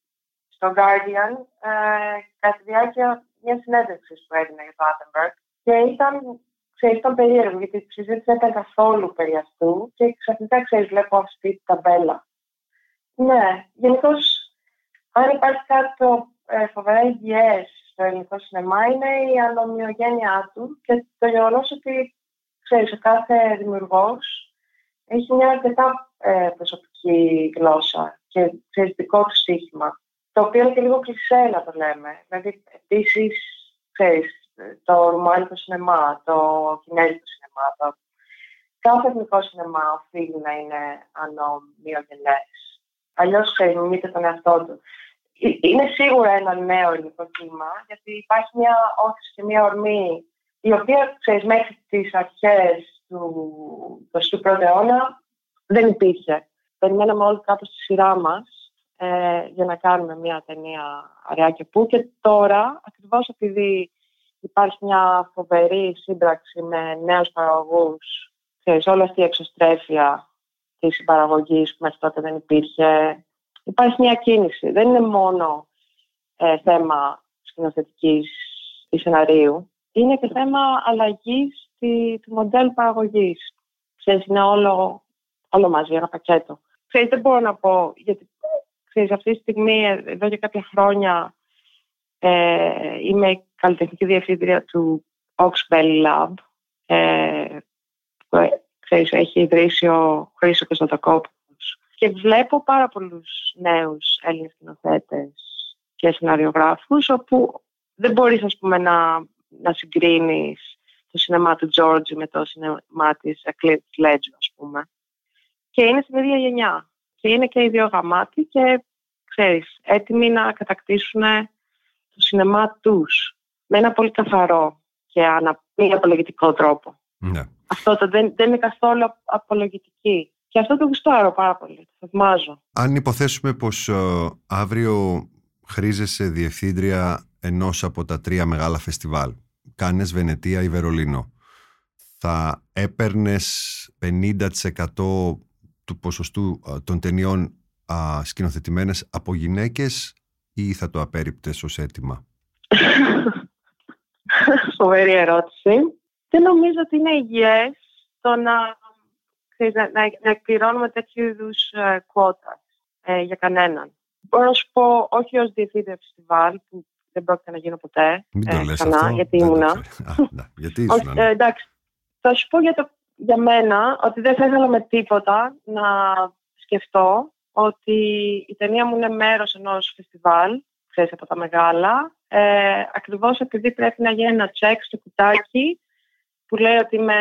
στο Guardian ε, κατά τη διάρκεια μια συνέντευξη που έγινε για το Άτενμπεργκ και ήταν, ξέρεις, ήταν περίεργο γιατί η συζήτηση δεν ήταν καθόλου περί αυτού και ξαφνικά, ξέρεις, βλέπω αυτή την ταμπέλα. Ναι, γενικώς, αν υπάρχει κάτι το ε, φοβερά υγιές στο ελληνικό σινεμά είναι η ανομοιογένειά του και το γεγονός ότι, ξέρεις, ο κάθε δημιουργός έχει μια αρκετά ε, προσωπική γλώσσα και ξέρεις, δικό του στοίχημα, το οποίο είναι και λίγο κλισέ να το λέμε. Δηλαδή, επίσης, ξέρεις, το ρουμάνικο σινεμά, το κινέζικο σινεμά, το... κάθε εθνικό σινεμά οφείλει να είναι ανομοιογενές. Αλλιώς, ξέρεις, μιμείται τον εαυτό του. Είναι σίγουρα ένα νέο ελληνικό κύμα, γιατί υπάρχει μια όθηση και μια ορμή, η οποία, ξέρεις, μέχρι τις αρχές του εικοστού πρώτου αιώνα δεν υπήρχε. Περιμέναμε όλοι κάπου στη σειρά μας ε, για να κάνουμε μια ταινία Αραιά και Πού και τώρα, ακριβώς επειδή υπάρχει μια φοβερή σύμπραξη με νέους παραγωγούς, ξέρεις, όλη αυτή η εξωστρέφεια της συμπαραγωγής που μέχρι τότε δεν υπήρχε. Υπάρχει μια κίνηση. Δεν είναι μόνο ε, θέμα σκηνοθετικής ή σεναρίου. Είναι και θέμα αλλαγής τη, του μοντέλου παραγωγής. Ξέρεις, είναι όλο, όλο μαζί, ένα πακέτο. Ξέρεις, δεν μπορώ να πω, γιατί ξέρεις, αυτή τη στιγμή, εδώ και κάποια χρόνια, ε, είμαι καλλιτεχνική διευθύντρια του Ox Belly Lab, ε, που ξέρεις, έχει ιδρύσει ο Χρήστος Κωνσταντακόπουλος. Και βλέπω πάρα πολλούς νέους Έλληνες σκηνοθέτες και σεναριογράφους, όπου δεν μπορείς, ας πούμε, να, να συγκρίνεις το σινεμά του Τζόρτζι με το σινεμά της Cliff Ledger, ας πούμε. Και είναι στην ίδια γενιά. Και είναι και οι δύο γαμάτοι και, ξέρεις, έτοιμοι να κατακτήσουν το σινεμά τους με ένα πολύ καθαρό και ανα, μη απολογητικό τρόπο. Ναι. Αυτό το δεν, δεν είναι καθόλου απολογητική. Και αυτό το γουστάρω πάρα πολύ. Το θαυμάζω. Αν υποθέσουμε πως ε, αύριο χρήζεσαι διευθύντρια ενός από τα τρία μεγάλα φεστιβάλ, Κάνες, Βενετία ή Βερολίνο, θα έπαιρνες πενήντα τοις εκατό του ποσοστού α, των ταινιών α, σκηνοθετημένες από γυναίκες ή θα το απέρριπτες ως αίτημα? Φοβερή ερώτηση. Δεν νομίζω ότι είναι υγιές το να, να, να, να εκπληρώνουμε τέτοιου είδους uh, quotas ε, για κανέναν. Μπορώ να σου πω, όχι ως διευθύντρια φεστιβάλ, που δεν πρόκειται να γίνω ποτέ. Μην το ε, λες ξανά, αυτό. γιατί ήμουνα. Α, ναι, γιατί ήσουν, ναι. ε, εντάξει, θα σου πω για, το, για μένα ότι δεν θα ήθελα με τίποτα να σκεφτώ ότι η ταινία μου είναι μέρος ενός φεστιβάλ, ξέρεις, από τα μεγάλα, ε, ακριβώς επειδή πρέπει να γίνει ένα τσεκ στο κουτάκι που λέει ότι είμαι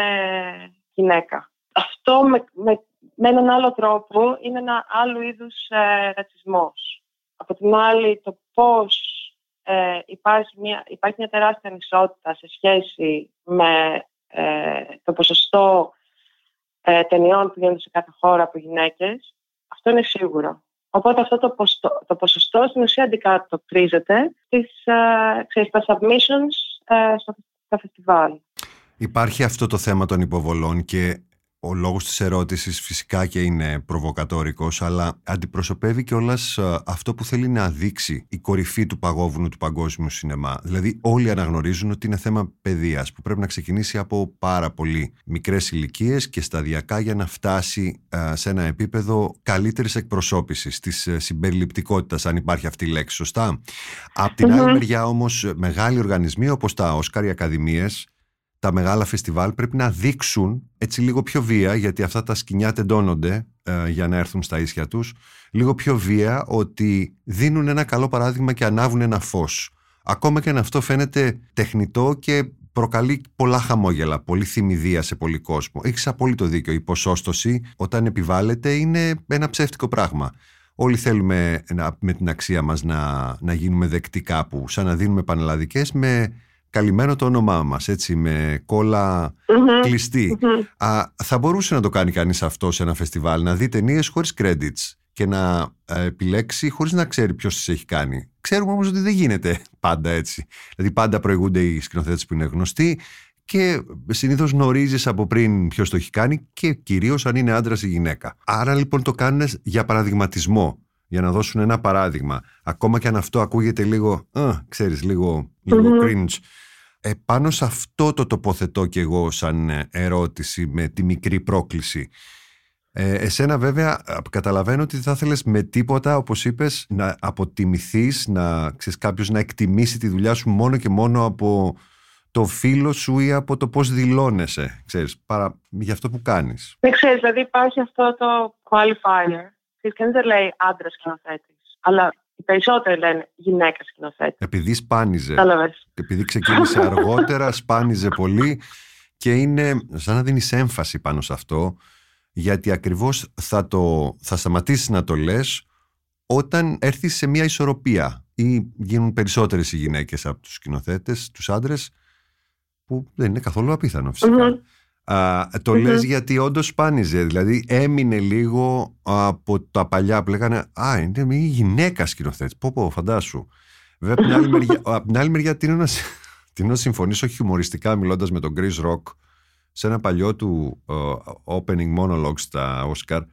γυναίκα. Αυτό με, με, με έναν άλλο τρόπο είναι ένα άλλο είδους ε, ρατσισμός. Από την άλλη, το πώς ε, υπάρχει, μια, υπάρχει μια τεράστια ανισότητα σε σχέση με ε, το ποσοστό ε, ταινιών που γίνονται σε κάθε χώρα από γυναίκες, αυτό είναι σίγουρο. Οπότε αυτό το, ποστό, το ποσοστό στην ουσία αντικατοπτρίζεται στις ε, τα submissions ε, στο, στα φεστιβάλ. Υπάρχει αυτό το θέμα των υποβολών και ο λόγος της ερώτησης φυσικά και είναι προβοκατόρικος, αλλά αντιπροσωπεύει κιόλας αυτό που θέλει να δείξει η κορυφή του παγόβουνου του παγκόσμιου σινεμά. Δηλαδή όλοι αναγνωρίζουν ότι είναι θέμα παιδείας που πρέπει να ξεκινήσει από πάρα πολύ μικρές ηλικίες και σταδιακά για να φτάσει α, σε ένα επίπεδο καλύτερης εκπροσώπησης της συμπεριληπτικότητας, αν υπάρχει αυτή η λέξη, σωστά. Απ' την mm-hmm. άλλη μεριά όμως μεγάλοι οργανισμοί όπως τα Όσκαρ, οι Ακαδημίες, τα μεγάλα φεστιβάλ πρέπει να δείξουν έτσι λίγο πιο βία, γιατί αυτά τα σκοινιά τεντώνονται ε, για να έρθουν στα ίσια τους, λίγο πιο βία ότι δίνουν ένα καλό παράδειγμα και ανάβουν ένα φως. Ακόμα και αν αυτό φαίνεται τεχνητό και προκαλεί πολλά χαμόγελα, πολλή θυμηδία σε πολλοί κόσμο. Έχεις απόλυτο δίκιο. Η ποσόστοση όταν επιβάλλεται είναι ένα ψεύτικο πράγμα. Όλοι θέλουμε να, με την αξία μας να, να γίνουμε δεκτοί κάπου, σαν να δίνουμε πανελλαδικές με καλυμμένο το όνομά μας, έτσι, με κόλλα mm-hmm. κλειστή. Mm-hmm. Α, θα μπορούσε να το κάνει κανείς αυτό σε ένα φεστιβάλ, να δει ταινίες χωρίς credits και να ε, επιλέξει χωρίς να ξέρει ποιος τις έχει κάνει. Ξέρουμε όμως ότι δεν γίνεται πάντα έτσι. Δηλαδή πάντα προηγούνται οι σκηνοθέτες που είναι γνωστοί και συνήθως γνωρίζεις από πριν ποιος το έχει κάνει και κυρίως αν είναι άντρας ή γυναίκα. Άρα λοιπόν το κάνουν για παραδειγματισμό, για να δώσουν ένα παράδειγμα. Ακόμα και αν αυτό ακούγεται λίγο, α, ξέρεις, λίγο, λίγο mm-hmm. cringe. Ε, πάνω σε αυτό το τοποθετώ και εγώ σαν ερώτηση με τη μικρή πρόκληση. Ε, εσένα βέβαια καταλαβαίνω ότι θα ήθελες με τίποτα, όπως είπες, να αποτιμηθείς, να ξέρεις, κάποιος να εκτιμήσει τη δουλειά σου μόνο και μόνο από το φίλο σου ή από το πώς δηλώνεσαι, ξέρεις, παρά για αυτό που κάνεις. Δεν ξέρεις, δηλαδή υπάρχει αυτό το qualifier. Κανείς δεν λέει άντρα σκηνοθέτης, αλλά οι περισσότεροι λένε γυναίκα σκηνοθέτη. Επειδή σπάνιζε. Επειδή ξεκίνησε αργότερα, σπάνιζε πολύ και είναι σαν να δίνεις έμφαση πάνω σε αυτό, γιατί ακριβώς θα, το, θα σταματήσεις να το λες όταν έρθεις σε μια ισορροπία ή γίνουν περισσότερες οι γυναίκες από τους σκηνοθέτες, τους άντρες, που δεν είναι καθόλου απίθανο φυσικά. Mm-hmm. Uh, το mm-hmm. λες γιατί όντως σπάνιζε, δηλαδή έμεινε λίγο από τα παλιά που λέγανε «Α, είναι μια γυναίκα σκηνοθέτης, πω πω, φαντάσου». Βέβαια από την άλλη μεριά, από την άλλη μεριά τείνω να συμφωνήσω χιουμοριστικά μιλώντας με τον Chris Rock σε ένα παλιό του uh, opening monologue στα Oscar,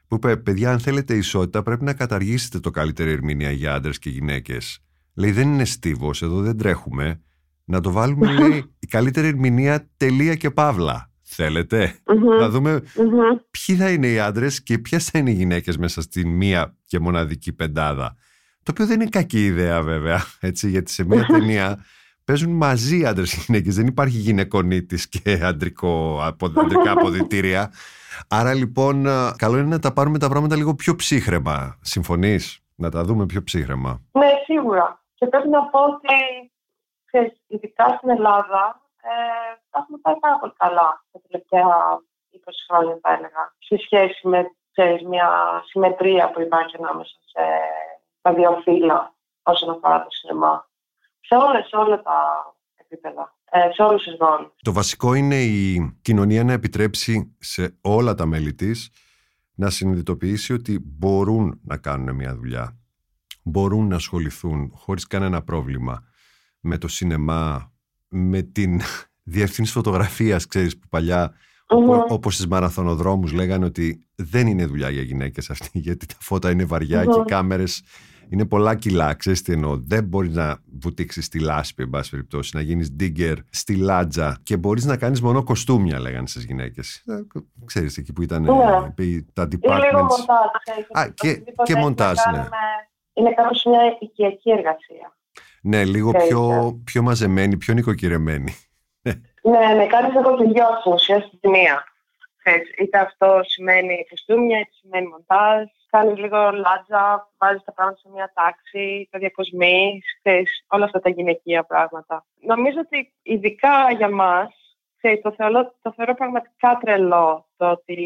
που είπε: παιδιά, αν θέλετε ισότητα, πρέπει να καταργήσετε το καλύτερη ερμηνεία για άντρες και γυναίκες. Λέει: δεν είναι στίβος, εδώ δεν τρέχουμε. Να το βάλουμε, λέει, η καλύτερη ερμηνεία τελεία και παύλα. Θέλετε Mm-hmm. να δούμε Mm-hmm. ποιοι θα είναι οι άντρες και ποιες θα είναι οι γυναίκες μέσα στην μία και μοναδική πεντάδα. Το οποίο δεν είναι κακή ιδέα, βέβαια, έτσι, γιατί σε μία ταινία παίζουν μαζί άντρες και γυναίκες. Δεν υπάρχει γυναικονίτης και αντρικό, αντρικά αποδυτήρια. Άρα λοιπόν, καλό είναι να τα πάρουμε τα πράγματα λίγο πιο ψύχραιμα. Συμφωνείς? Να τα δούμε πιο ψύχραιμα. Ναι, σίγουρα. Και πρέπει να πω ότι, ξέρεις, ειδικά στην Ελλάδα, ε, τα έχουμε πάει πάρα πολύ καλά τα τελευταία είκοσι χρόνια, θα έλεγα. Σε σχέση με, ξέρεις, μια συμμετρία που υπάρχει ανάμεσα σε τα δύο φύλλα όσον αφορά το σινεμά. Σε όλες, σε όλα τα επίπεδα. Ε, σε όλους τους ρόλους. Το βασικό είναι η κοινωνία να επιτρέψει σε όλα τα μέλη της να συνειδητοποιήσει ότι μπορούν να κάνουν μια δουλειά. Μπορούν να ασχοληθούν χωρίς κανένα πρόβλημα με το σινεμά, με την διεύθυνση φωτογραφίας, ξέρεις, που παλιά, mm-hmm. όπως στις μαραθωνοδρόμους λέγανε ότι δεν είναι δουλειά για γυναίκες αυτή, γιατί τα φώτα είναι βαριά mm-hmm. και οι κάμερες είναι πολλά κιλά, ξέρεις τι εννοώ. Δεν μπορείς να βουτήξεις στη λάσπη, εν πάση περιπτώσει, να γίνεις digger στη λάτζα και μπορείς να κάνεις μόνο κοστούμια, λέγανε στις γυναίκες. Ξέρεις, εκεί που ήταν yeah. τα departments. Είναι λίγο μοντάζ. Α, και, και μοντάζ, ναι. Είναι κάπως μια οικιακή εργασία. Ναι, λίγο πιο, πιο μαζεμένη, πιο νοικοκυρεμένη. Ναι, ναι, κάνεις νοικοκυριό στην ουσία στην ταινία. Είτε αυτό σημαίνει κοστούμια, είτε σημαίνει μοντάζ. Κάνεις λίγο λάτζα, βάζεις τα πράγματα σε μια τάξη, τα διακοσμείς, όλα αυτά τα γυναικεία πράγματα. Νομίζω ότι ειδικά για μας, ξέρεις, το, θεωρώ, το θεωρώ πραγματικά τρελό το ότι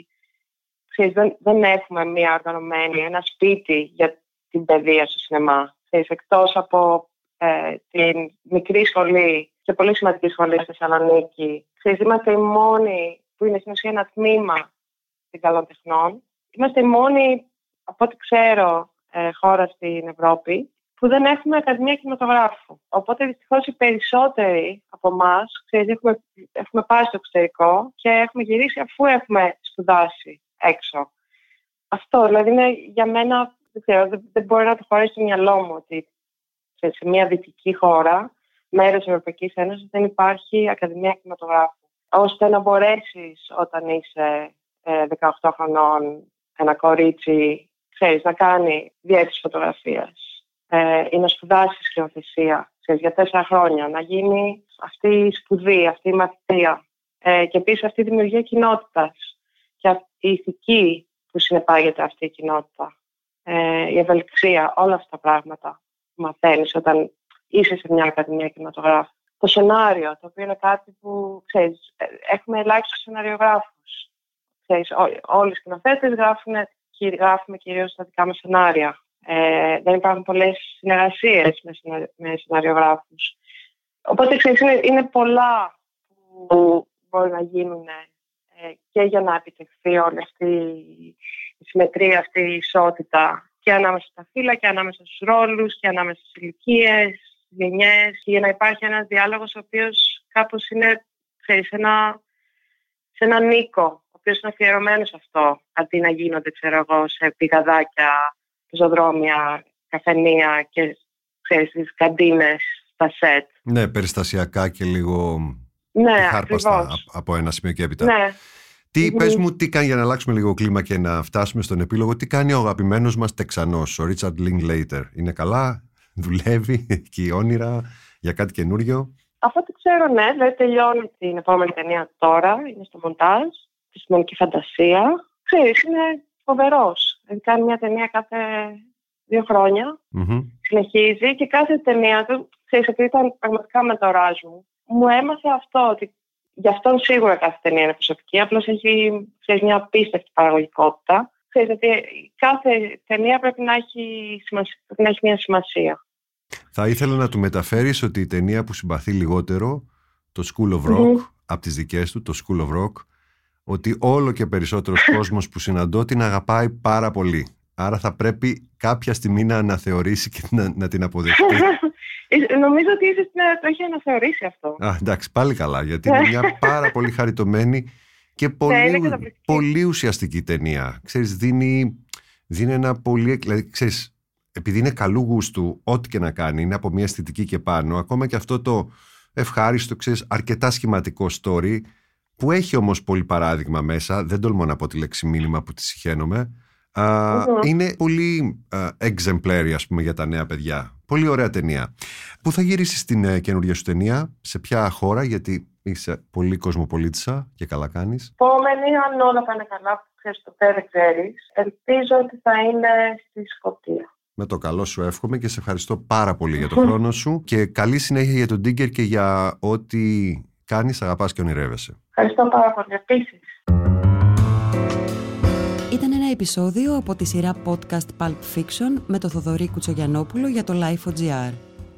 ξέρεις, δεν, δεν έχουμε μια οργανωμένη, ένα σπίτι για την παιδεία στο σινεμά. Ξέρεις, εκτός από ε, την μικρή σχολή και πολύ σημαντική σχολή στη Θεσσαλονίκη, ξέρεις, είμαστε οι μόνοι που είναι στην ουσία ένα τμήμα των καλών τεχνών. Είμαστε η μόνη, από ό,τι ξέρω, ε, χώρα στην Ευρώπη που δεν έχουμε ακαδημία κινηματογράφου. Οπότε δυστυχώς οι περισσότεροι από εμάς έχουμε, έχουμε πάει στο εξωτερικό και έχουμε γυρίσει αφού έχουμε σπουδάσει έξω. Αυτό δηλαδή είναι για μένα, δεν ξέρω, δεν, δεν μπορεί να το χωρέσει στο μυαλό μου ότι σε, σε μια δυτική χώρα, μέρος της Ευρωπαϊκής Ένωσης, δεν υπάρχει ακαδημία κινηματογράφου. Ώστε να μπορέσεις όταν είσαι ε, δεκαοκτώ χρονών, ένα κορίτσι, ξέρεις, να κάνει διεύθυνση φωτογραφίας ε, ή να σπουδάσει σκηνοθεσία, ξέρεις, για τέσσερα χρόνια, να γίνει αυτή η σπουδή, αυτή η μαθητεία ε, και επίσης αυτή η δημιουργία κοινότητας και η ηθική που συνεπάγεται αυτή η κοινότητα, ε, η ευελιξία, όλα αυτά τα πράγματα που μαθαίνεις όταν είσαι σε μια ακαδημία κινηματογράφου. Το σενάριο, το οποίο είναι κάτι που, ξέρεις, έχουμε ελάχιστους σεναριογράφους. Ξέρεις, ό, όλοι οι σκηνοθέτες γράφουμε κυρίως τα δικά μας σενάρια. Ε, δεν υπάρχουν πολλές συνεργασίες με, σενάρι, με σεναριογράφους. Οπότε, ξέρεις, είναι, είναι πολλά που μπορεί να γίνουν ε, και για να επιτευχθεί όλη αυτή η συμμετρία, αυτή η ισότητα και ανάμεσα στα φύλλα και ανάμεσα στους ρόλους και ανάμεσα στις ηλικίες, γενιές, και για να υπάρχει ένας διάλογος ο οποίος κάπως είναι, ξέρεις, ένα, σε έναν οίκο, ο οποίος είναι αφιερωμένος σε αυτό, αντί να γίνονται, ξέρω εγώ, σε πηγαδάκια, πεζοδρόμια, καφενεία και, ξέρεις, τις καντίνες, στα σετ. Ναι, περιστασιακά και λίγο ναι, χάρπαστα από ένα σημείο και έπειτα. Ναι. Τι, mm-hmm. Πες μου, τι κάνει, για να αλλάξουμε λίγο κλίμα και να φτάσουμε στον επίλογο, τι κάνει ο αγαπημένος μας Τεξανός, ο Ρίτσαρντ Λινκλέιτερ? Είναι καλά? Δουλεύει εκεί όνειρα για κάτι καινούριο? Από ό,τι ξέρω, ναι, δηλαδή τελειώνει την επόμενη ταινία τώρα, είναι στο μοντάζ, τη σημαντική φαντασία. Ξέρεις, είναι φοβερός. Δηλαδή κάνει μια ταινία κάθε δύο χρόνια, mm-hmm. συνεχίζει και κάθε ταινία του, ξέρεις, επειδή ήταν πραγματικά με το ράζ μου, μου έμαθε αυτό, ότι γι' αυτόν σίγουρα κάθε ταινία είναι προσωπική, απλώς έχει, ξέρεις, μια απίστευτη παραγωγικότητα. Ξέρεις, ότι κάθε ταινία πρέπει να έχει, σημασία, πρέπει να έχει μια σημασία. Θα ήθελα να του μεταφέρεις ότι η ταινία που συμπαθεί λιγότερο, το School of Rock, mm-hmm. από τις δικές του, το School of Rock, ότι όλο και περισσότερος κόσμος που συναντώ την αγαπάει πάρα πολύ. Άρα θα πρέπει κάποια στιγμή να αναθεωρήσει και να, να την αποδεχτεί. Νομίζω ότι ίσως το έχει αναθεωρήσει αυτό. Α, εντάξει, πάλι καλά, γιατί είναι μια πάρα πολύ χαριτωμένη Και πολύ, πολύ ουσιαστική ταινία. Ξέρεις, δίνει, δίνει ένα πολύ... Δηλαδή, ξέρεις, επειδή είναι καλού γούστου, ό,τι και να κάνει, είναι από μια αισθητική και πάνω, ακόμα και αυτό το ευχάριστο, ξέρεις, αρκετά σχηματικό story, που έχει όμως πολύ παράδειγμα μέσα, δεν τολμώ να πω τη λέξη μήνυμα που τη συχαίνομαι, uh, mm-hmm. είναι πολύ uh, exemplary, ας πούμε, για τα νέα παιδιά. Πολύ ωραία ταινία. Πού θα γυρίσεις την uh, καινούργια σου ταινία, σε ποια χώρα, γιατί είσαι πολύ κοσμοπολίτησα και καλά κάνεις? Επόμενη, αν όλα πάνε καλά, που ξέρεις το δεν ξέρεις, ελπίζω ότι θα είναι στη Σκωτία. Με το καλό σου εύχομαι και σε ευχαριστώ πάρα πολύ για τον χρόνο σου και καλή συνέχεια για τον Digger και για ό,τι κάνεις, αγαπάς και ονειρεύεσαι. Ευχαριστώ πάρα πολύ. Επίσης. Ήταν ένα επεισόδιο από τη σειρά podcast Pulp Fiction με το Θοδωρή Κουτσογιαννόπουλο για το LIFO.gr.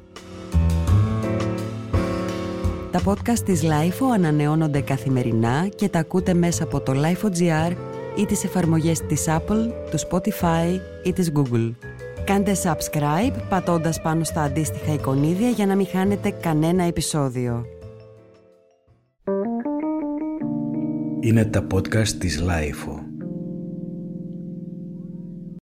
Τα podcast της LIFO ανανεώνονται καθημερινά και τα ακούτε μέσα από το LIFO.gr ή τις εφαρμογές της Apple, του Spotify ή της Google. Κάντε subscribe πατώντας πάνω στα αντίστοιχα εικονίδια για να μην χάνετε κανένα επεισόδιο. Είναι τα podcast της LIFO.